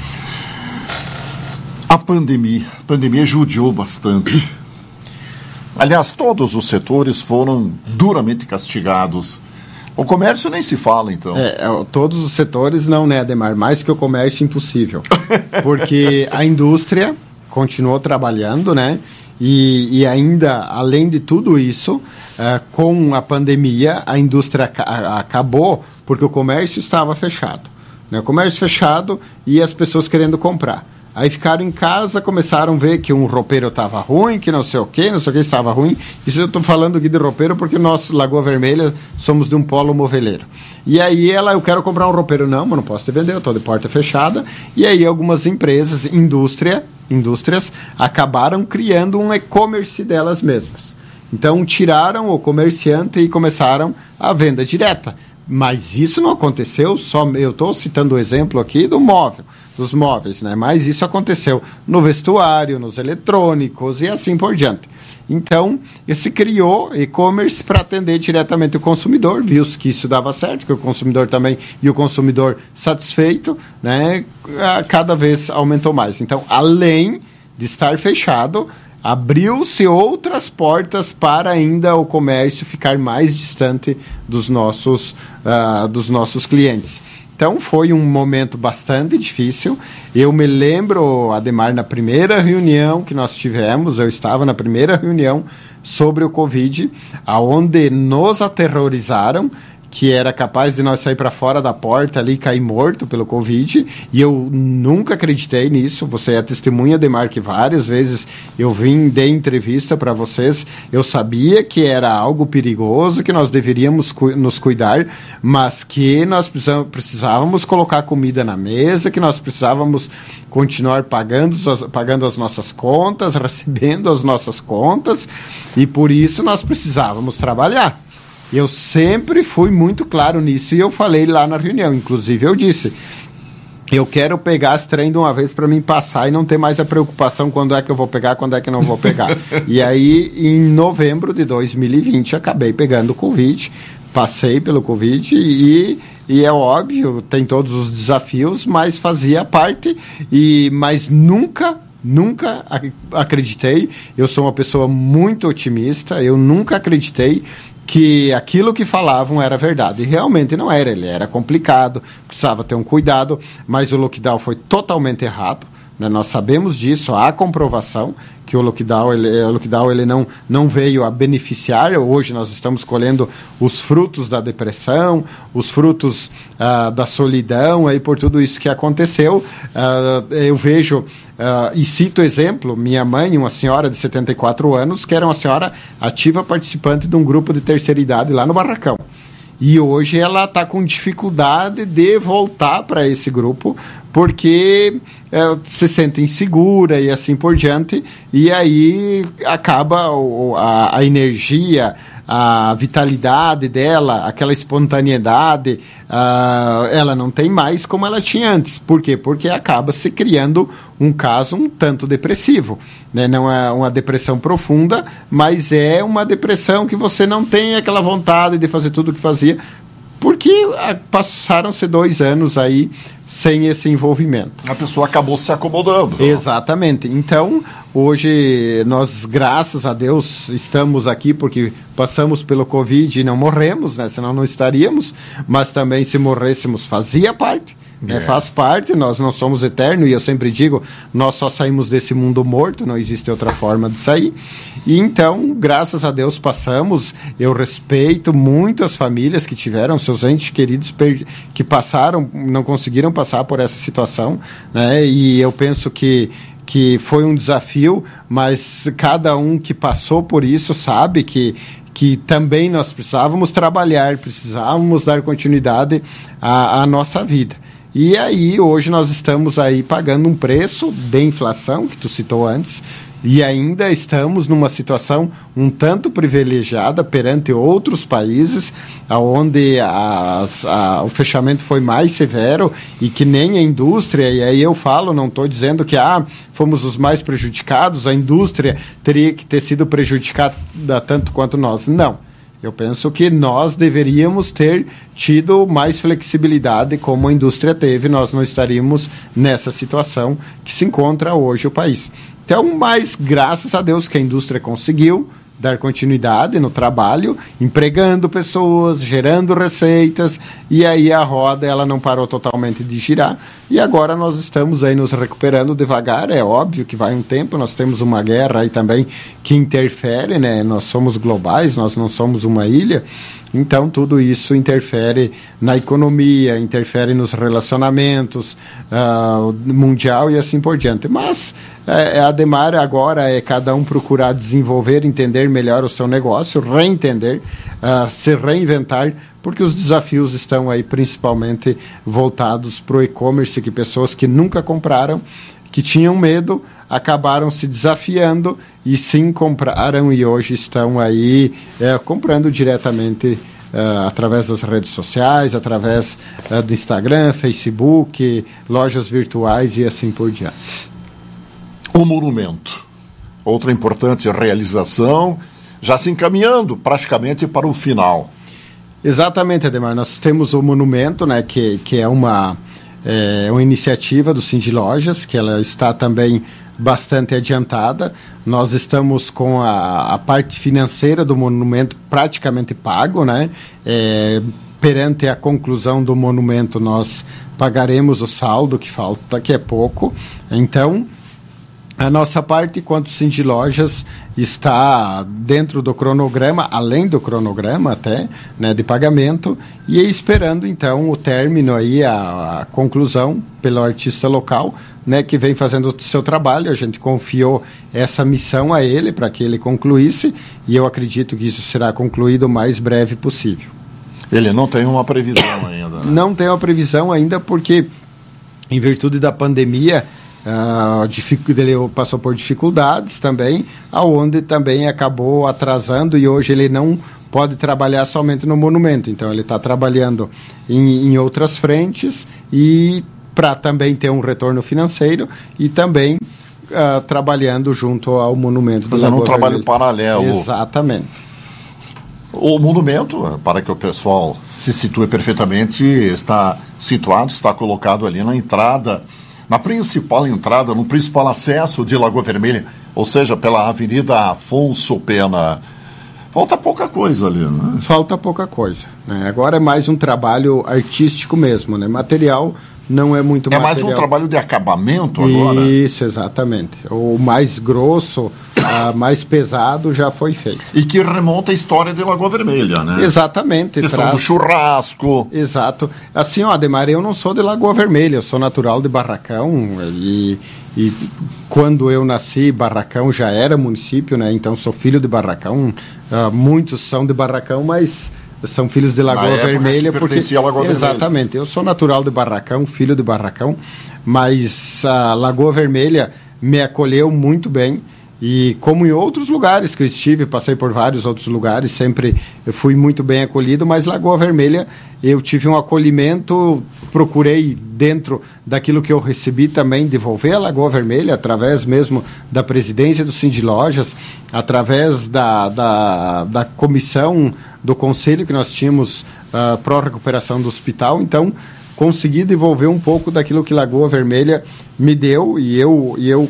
A pandemia judiou bastante. Aliás, todos os setores foram duramente castigados. O comércio nem se fala, então. Todos os setores não, né, Ademar? Mais que o comércio, impossível. Porque a indústria continuou trabalhando, né? E ainda, além de tudo isso, com a pandemia, a indústria acabou porque o comércio estava fechado. Né? O comércio fechado e as pessoas querendo comprar. Aí ficaram em casa, começaram a ver que um roupeiro estava ruim, que não sei o que estava ruim. Isso eu estou falando aqui de roupeiro porque nós, Lagoa Vermelha, somos de um polo moveleiro. E aí eu quero comprar um roupeiro. Não, mas não posso te vender, eu estou de porta fechada. E aí algumas empresas, indústrias, acabaram criando um e-commerce delas mesmas. Então tiraram o comerciante e começaram a venda direta. Mas isso não aconteceu, eu estou citando o exemplo aqui do móvel. dos móveis, né? Mas isso aconteceu no vestuário, nos eletrônicos e assim por diante. Então, se criou e-commerce para atender diretamente o consumidor, viu que isso dava certo, que o consumidor também, e o consumidor satisfeito, né, cada vez aumentou mais. Então, além de estar fechado, abriu-se outras portas para ainda o comércio ficar mais distante dos nossos clientes. Então, foi um momento bastante difícil. Eu me lembro, Ademar, na primeira reunião que nós tivemos, eu estava na primeira reunião sobre o Covid, onde nos aterrorizaram, que era capaz de nós sair para fora da porta ali e cair morto pelo Covid, e eu nunca acreditei nisso. Você é testemunha, Ademar, que várias vezes eu dei entrevista para vocês, eu sabia que era algo perigoso, que nós deveríamos nos cuidar, mas que nós precisávamos colocar comida na mesa, que nós precisávamos continuar pagando as nossas contas, recebendo as nossas contas, e por isso nós precisávamos trabalhar. Eu sempre fui muito claro nisso e eu falei lá na reunião. Inclusive, eu disse, eu quero pegar as trem de uma vez para mim passar e não ter mais a preocupação quando é que eu vou pegar, quando é que não vou pegar. E aí, em novembro de 2020, acabei pegando o Covid, passei pelo Covid e é óbvio, tem todos os desafios, mas fazia parte, mas nunca acreditei. Eu sou uma pessoa muito otimista, eu nunca acreditei que aquilo que falavam era verdade. E realmente não era, ele era complicado, precisava ter um cuidado, mas o lockdown foi totalmente errado, né? Nós sabemos disso, há comprovação que o lockdown ele não veio a beneficiar. Hoje nós estamos colhendo os frutos da depressão, os frutos da solidão, aí por tudo isso que aconteceu. Eu vejo e cito exemplo, minha mãe, uma senhora de 74 anos, que era uma senhora ativa participante de um grupo de terceira idade lá no Barracão. E hoje ela está com dificuldade de voltar para esse grupo, porque se sente insegura e assim por diante, e aí acaba a energia, a vitalidade dela, aquela espontaneidade, ela não tem mais como ela tinha antes. Por quê? Porque acaba se criando um caso um tanto depressivo, né? Não é uma depressão profunda, mas é uma depressão que você não tem aquela vontade de fazer tudo o que fazia, porque passaram-se 2 anos aí sem esse envolvimento. A pessoa acabou se acomodando. Exatamente. Então, hoje, nós, graças a Deus, estamos aqui porque passamos pelo Covid e não morremos, né? Senão não estaríamos, mas também se morrêssemos fazia parte. Faz parte, nós não somos eternos, e eu sempre digo, nós só saímos desse mundo morto, não existe outra forma de sair. E então, graças a Deus, passamos. Eu respeito muito as famílias que tiveram seus entes queridos que passaram, não conseguiram passar por essa situação, né? E eu penso que foi um desafio, mas cada um que passou por isso sabe que também nós precisávamos trabalhar, precisávamos dar continuidade à nossa vida. E aí, hoje nós estamos aí pagando um preço de inflação, que tu citou antes, e ainda estamos numa situação um tanto privilegiada perante outros países, onde o fechamento foi mais severo e que nem a indústria, e aí eu falo, não estou dizendo que fomos os mais prejudicados, a indústria teria que ter sido prejudicada tanto quanto nós. Não. Eu penso que nós deveríamos ter tido mais flexibilidade como a indústria teve, nós não estaríamos nessa situação que se encontra hoje o país. Então, mas graças a Deus que a indústria conseguiu dar continuidade no trabalho, empregando pessoas, gerando receitas, e aí a roda ela não parou totalmente de girar, e agora nós estamos aí nos recuperando devagar. É óbvio que vai um tempo, nós temos uma guerra aí também que interfere, né? Nós somos globais, nós não somos uma ilha, então tudo isso interfere na economia, interfere nos relacionamentos mundial e assim por diante. Mas Ademar, agora é cada um procurar desenvolver, entender melhor o seu negócio, reentender, se reinventar, porque os desafios estão aí principalmente voltados para o e-commerce, que pessoas que nunca compraram, que tinham medo, acabaram se desafiando e sim compraram, e hoje estão aí comprando diretamente através das redes sociais, através do Instagram, Facebook, lojas virtuais e assim por diante. O monumento, outra importante realização, já se encaminhando praticamente para o final. Exatamente, Ademar. Nós temos o monumento, né, que é uma iniciativa do Sindilojas, que ela está também bastante adiantada. Nós estamos com a parte financeira do monumento praticamente pago, né? Perante a conclusão do monumento, nós pagaremos o saldo que falta, que é pouco. Então, a nossa parte, enquanto Sindilojas, está dentro do cronograma, além do cronograma até, né, de pagamento, e esperando, então, o término aí, a conclusão pelo artista local, né, que vem fazendo o seu trabalho. A gente confiou essa missão a ele para que ele concluísse, e eu acredito que isso será concluído o mais breve possível. Ele não tem uma previsão ainda, né? Não tem uma previsão ainda porque, em virtude da pandemia, ele passou por dificuldades também, aonde também acabou atrasando, e hoje ele não pode trabalhar somente no monumento. Então ele está trabalhando em outras frentes, e para também ter um retorno financeiro, e também trabalhando junto ao monumento. Fazendo um trabalho paralelo. Exatamente. O monumento, para que o pessoal se situe perfeitamente, está situado, está colocado ali na entrada, na principal entrada, no principal acesso de Lagoa Vermelha, ou seja, pela Avenida Afonso Pena. Falta pouca coisa ali, né? Falta pouca coisa, né? Agora é mais um trabalho artístico mesmo, né? Material não é muito material. É mais um trabalho de acabamento agora? Isso, exatamente. O mais grosso, mais pesado já foi feito. E que remonta a história de Lagoa Vermelha, né? Exatamente. Questão do churrasco. Exato. Assim, Ademar, eu não sou de Lagoa Vermelha, eu sou natural de Barracão, e quando eu nasci, Barracão já era município, né? Então sou filho de Barracão. Muitos são de Barracão, mas são filhos de Lagoa Vermelha, porque exatamente, eu sou natural de Barracão, filho de Barracão, mas a Lagoa Vermelha me acolheu muito bem, e como em outros lugares que eu estive, passei por vários outros lugares, sempre eu fui muito bem acolhido, mas Lagoa Vermelha eu tive um acolhimento, procurei dentro daquilo que eu recebi também devolver a Lagoa Vermelha, através mesmo da presidência do Sindilojas, através da comissão do conselho que nós tínhamos para a recuperação do hospital. Então consegui devolver um pouco daquilo que Lagoa Vermelha me deu, e eu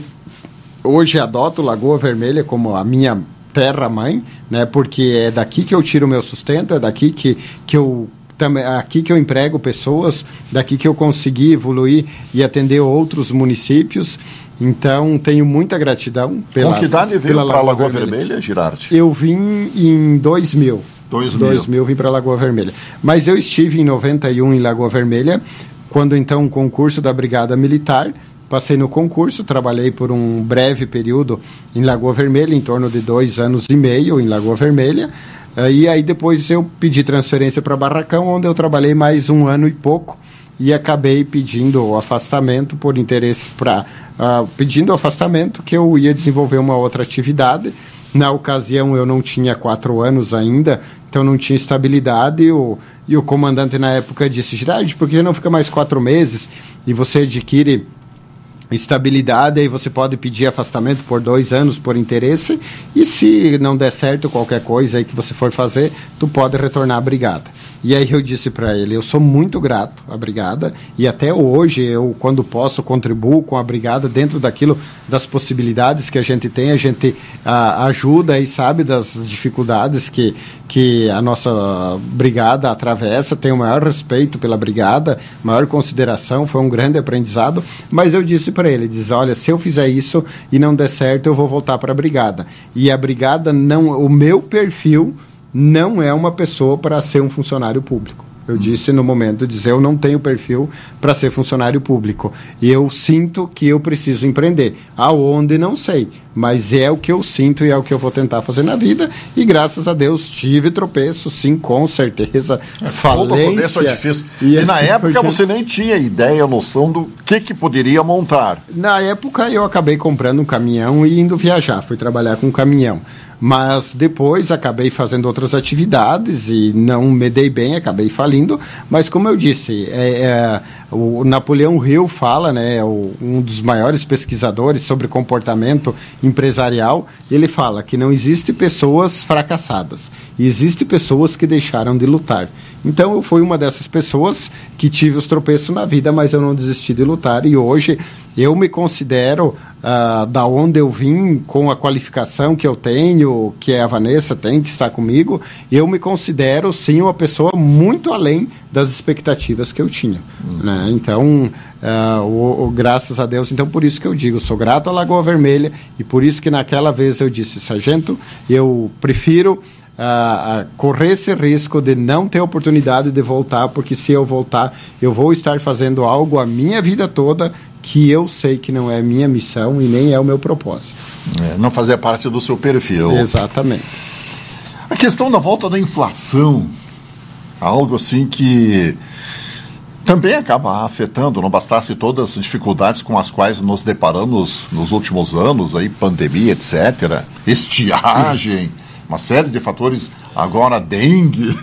hoje adoto Lagoa Vermelha como a minha terra-mãe, né, porque é daqui que eu tiro o meu sustento, é daqui que eu aqui que eu emprego pessoas, daqui que eu consegui evoluir e atender outros municípios. Então, tenho muita gratidão pela... Com que idade veio para a Lagoa Vermelha, Girardi? Eu vim em 2000. 2000 vim para a Lagoa Vermelha. Mas eu estive em 91 em Lagoa Vermelha, quando então o concurso da Brigada Militar, passei no concurso, trabalhei por um breve período em Lagoa Vermelha, em torno de 2 anos e meio em Lagoa Vermelha. E aí depois eu pedi transferência para Barracão, onde eu trabalhei mais 1 ano e pouco, e acabei pedindo o afastamento por interesse pedindo o afastamento, que eu ia desenvolver uma outra atividade. Na ocasião eu não tinha 4 anos ainda, então não tinha estabilidade, e o comandante na época disse: Girardi, por que não fica mais 4 meses e você adquire estabilidade, aí você pode pedir afastamento por 2 anos por interesse, e se não der certo qualquer coisa aí que você for fazer, tu pode retornar à brigada. E aí eu disse para ele: eu sou muito grato à brigada, e até hoje eu, quando posso, contribuo com a brigada dentro das possibilidades que a gente tem. A gente ajuda e sabe das dificuldades que a nossa brigada atravessa. Tenho o maior respeito pela brigada, maior consideração, foi um grande aprendizado. Mas eu disse para ele, olha, se eu fizer isso e não der certo, eu vou voltar para a brigada. E a brigada não, o meu perfil não é uma pessoa para ser um funcionário público. Eu disse no momento, eu não tenho perfil para ser funcionário público. E eu sinto que eu preciso empreender. Aonde, não sei. Mas é o que eu sinto e é o que eu vou tentar fazer na vida. E graças a Deus tive tropeço, sim, com certeza. Falência. Todo começo é difícil. E na época você nem tinha ideia, noção do que poderia montar. Na época eu acabei comprando um caminhão e indo viajar. Fui trabalhar com um caminhão. mas depois acabei fazendo outras atividades e não me dei bem, acabei falindo, mas como eu disse, o Napoleão Hill fala, né, um dos maiores pesquisadores sobre comportamento empresarial, ele fala que não existe pessoas fracassadas, existe pessoas que deixaram de lutar. Então eu fui uma dessas pessoas que tive os tropeços na vida, mas eu não desisti de lutar, e hoje eu me considero, da onde eu vim, com a qualificação que eu tenho, que a Vanessa tem, que está comigo, eu me considero, sim, uma pessoa muito além das expectativas que eu tinha. Né? Então, graças a Deus, então por isso que eu digo, sou grato à Lagoa Vermelha, e por isso que naquela vez eu disse, sargento, eu prefiro correr esse risco de não ter oportunidade de voltar, porque se eu voltar, eu vou estar fazendo algo a minha vida toda que eu sei que não é a minha missão e nem é o meu propósito. Não fazer parte do seu perfil. Exatamente. A questão da volta da inflação, algo assim que também acaba afetando, não bastasse todas as dificuldades com as quais nos deparamos nos últimos anos, aí, pandemia, etc., estiagem, uma série de fatores, agora dengue.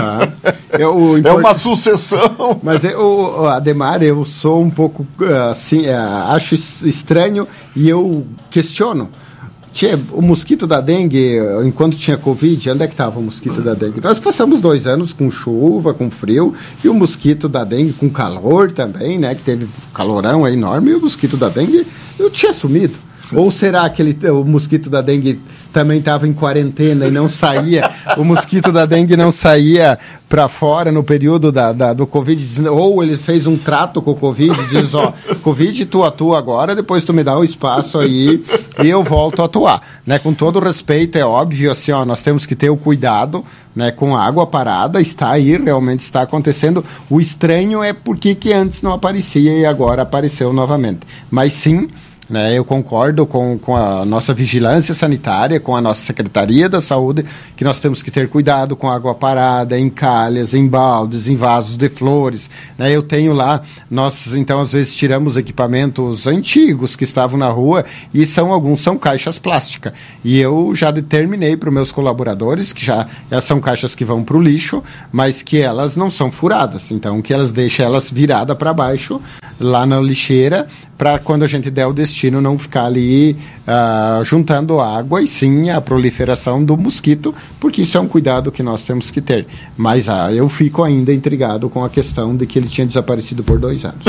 É uma sucessão. Mas, Ademar, eu sou um pouco, assim, acho estranho e eu questiono. O mosquito da dengue, enquanto tinha Covid, onde é que estava o mosquito da dengue? Nós passamos 2 anos com chuva, com frio, e o mosquito da dengue com calor também, né? Que teve calorão enorme, e o mosquito da dengue eu tinha sumido. Ou será que o mosquito da dengue também estava em quarentena e não saía, o mosquito da dengue não saía para fora no período do Covid, ou ele fez um trato com o Covid, diz, Covid, tu atua agora, depois tu me dá o espaço aí e eu volto a atuar. Né? Com todo respeito, é óbvio, assim, nós temos que ter o cuidado, né, com a água parada, está aí, realmente está acontecendo. O estranho é porque que antes não aparecia e agora apareceu novamente. Mas sim, né, eu concordo com a nossa vigilância sanitária, com a nossa Secretaria da Saúde, que nós temos que ter cuidado com água parada, em calhas, em baldes, em vasos de flores. Né, eu tenho lá, nós então às vezes tiramos equipamentos antigos que estavam na rua e alguns são caixas plásticas. E eu já determinei para os meus colaboradores que elas são caixas que vão para o lixo, mas que elas não são furadas. Então que elas deixam elas viradas para baixo, lá na lixeira, para quando a gente der o destino não ficar ali juntando água e sim a proliferação do mosquito, porque isso é um cuidado que nós temos que ter. Mas eu fico ainda intrigado com a questão de que ele tinha desaparecido por 2 anos.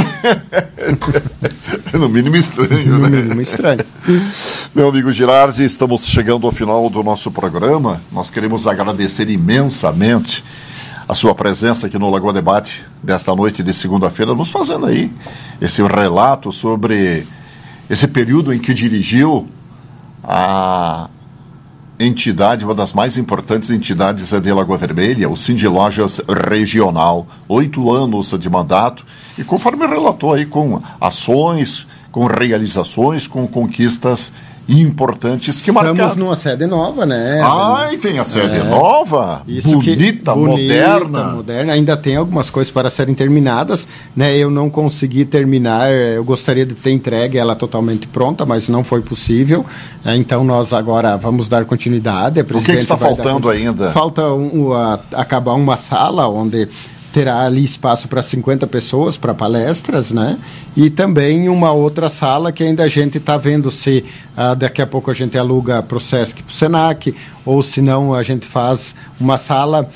No mínimo estranho, no mínimo estranho. Meu amigo Girardi, estamos chegando ao final do nosso programa. Nós queremos agradecer imensamente a sua presença aqui no Lagoa Debate desta noite de segunda-feira, nos fazendo aí esse relato sobre esse período em que dirigiu a entidade, uma das mais importantes entidades de Lagoa Vermelha, o Cindy Lojas Regional, 8 anos de mandato, e conforme relatou aí, com ações, com realizações, com conquistas importantes que marcaram. Estamos numa sede nova, né? Ai, tem a sede nova, bonita, moderna. Ainda tem algumas coisas para serem terminadas, né? Eu não consegui terminar, eu gostaria de ter entregue ela totalmente pronta, mas não foi possível. Então nós agora vamos dar continuidade. O que está faltando ainda? Falta acabar uma sala onde terá ali espaço para 50 pessoas, para palestras, né? E também uma outra sala que ainda a gente está vendo se daqui a pouco a gente aluga para o Sesc, para o Senac, ou se não a gente faz uma sala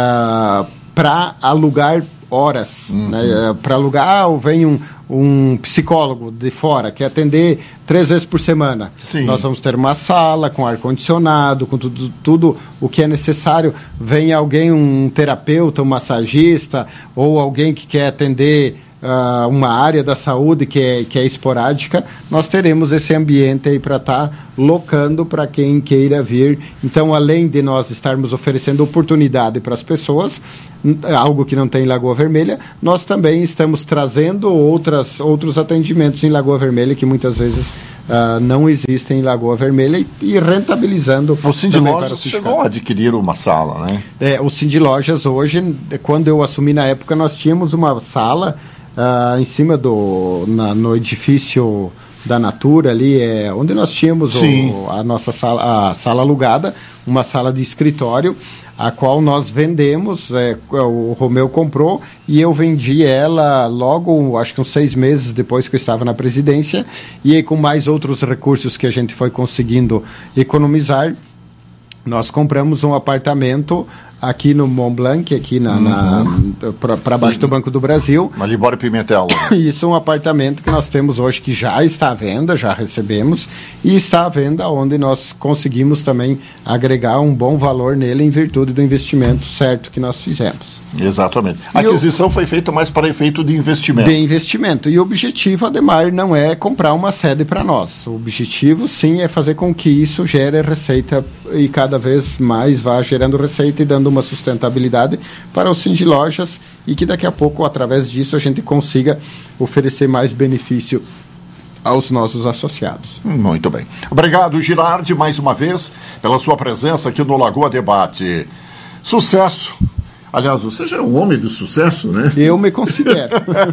para alugar horas, né? Para alugar, vem um psicólogo de fora, que atender 3 vezes por semana. Sim. Nós vamos ter uma sala com ar-condicionado, com tudo o que é necessário. Vem alguém, um terapeuta, um massagista, ou alguém que quer atender uma área da saúde que é esporádica, nós teremos esse ambiente aí para estar locando para quem queira vir. Então, além de nós estarmos oferecendo oportunidade para as pessoas, algo que não tem em Lagoa Vermelha, nós também estamos trazendo outros atendimentos em Lagoa Vermelha que muitas vezes não existem em Lagoa Vermelha e rentabilizando. O Cindy Lojas chegou a adquirir uma sala, né? O Cindy Lojas hoje, quando eu assumi na época, nós tínhamos uma sala em cima no edifício da Natura ali, onde nós tínhamos a nossa sala, a sala alugada, uma sala de escritório, a qual nós vendemos, o Romeu comprou e eu vendi ela logo, acho que uns 6 meses depois que eu estava na presidência, e aí, com mais outros recursos que a gente foi conseguindo economizar, nós compramos um apartamento aqui no Mont Blanc, aqui para baixo do Banco do Brasil. Malibora e Pimentel. Isso é um apartamento que nós temos hoje que já está à venda, já recebemos, e está à venda onde nós conseguimos também agregar um bom valor nele em virtude do investimento certo que nós fizemos. Exatamente. A aquisição foi feita mais para efeito de investimento. De investimento. E o objetivo, Ademar, não é comprar uma sede para nós. O objetivo, sim, é fazer com que isso gere receita e cada vez mais vá gerando receita e dando uma sustentabilidade para o Cindy Lojas, e que daqui a pouco, através disso, a gente consiga oferecer mais benefício aos nossos associados. Muito bem. Obrigado, Girardi, mais uma vez, pela sua presença aqui no Lagoa Debate. Sucesso! Aliás, você já é um homem de sucesso, né? Eu me considero.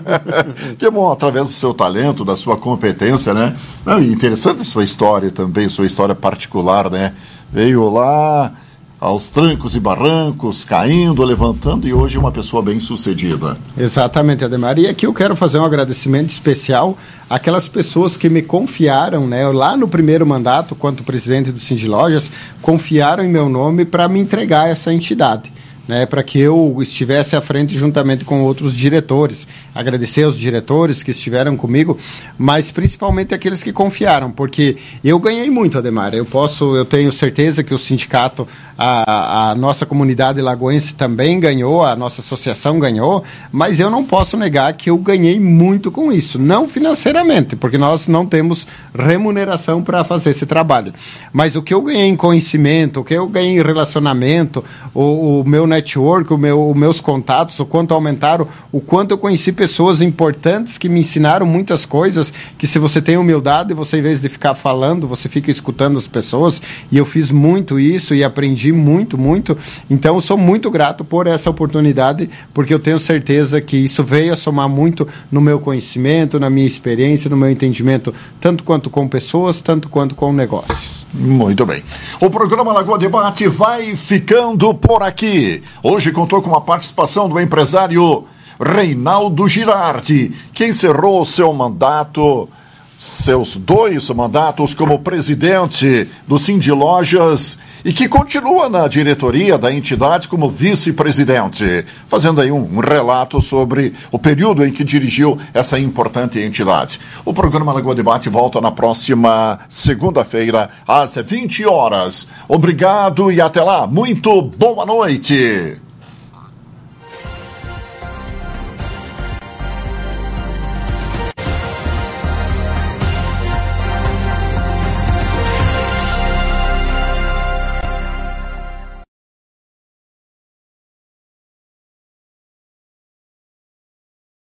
Que bom, através do seu talento, da sua competência, né? Interessante a sua história também, sua história particular, né? Veio lá aos trancos e barrancos, caindo, levantando, e hoje é uma pessoa bem-sucedida. Exatamente, Ademar. E aqui eu quero fazer um agradecimento especial àquelas pessoas que me confiaram, né? Lá no primeiro mandato, quanto presidente do Cindy Lojas, confiaram em meu nome para me entregar essa entidade, né, para que eu estivesse à frente juntamente com outros diretores. Agradecer aos diretores que estiveram comigo, mas principalmente aqueles que confiaram, porque eu ganhei muito, Ademar. Eu tenho certeza que o sindicato, a nossa comunidade lagoense também ganhou, a nossa associação ganhou, mas eu não posso negar que eu ganhei muito com isso, não financeiramente, porque nós não temos remuneração para fazer esse trabalho, mas o que eu ganhei em conhecimento, o que eu ganhei em relacionamento, o meu network, os meus contatos, o quanto aumentaram, o quanto eu conheci pessoas importantes que me ensinaram muitas coisas, que se você tem humildade, você, em vez de ficar falando, você fica escutando as pessoas, e eu fiz muito isso e aprendi muito, muito. Então eu sou muito grato por essa oportunidade, porque eu tenho certeza que isso veio a somar muito no meu conhecimento, na minha experiência, no meu entendimento, tanto quanto com pessoas, tanto quanto com negócios. Muito bem. O programa Lagoa Debate vai ficando por aqui. Hoje contou com a participação do empresário Reinaldo Girardi, que encerrou seu mandato, seus 2 mandatos como presidente do Cindy Lojas, e que continua na diretoria da entidade como vice-presidente, fazendo aí um relato sobre o período em que dirigiu essa importante entidade. O programa Lagoa Debate volta na próxima segunda-feira, às 20 horas. Obrigado e até lá. Muito boa noite.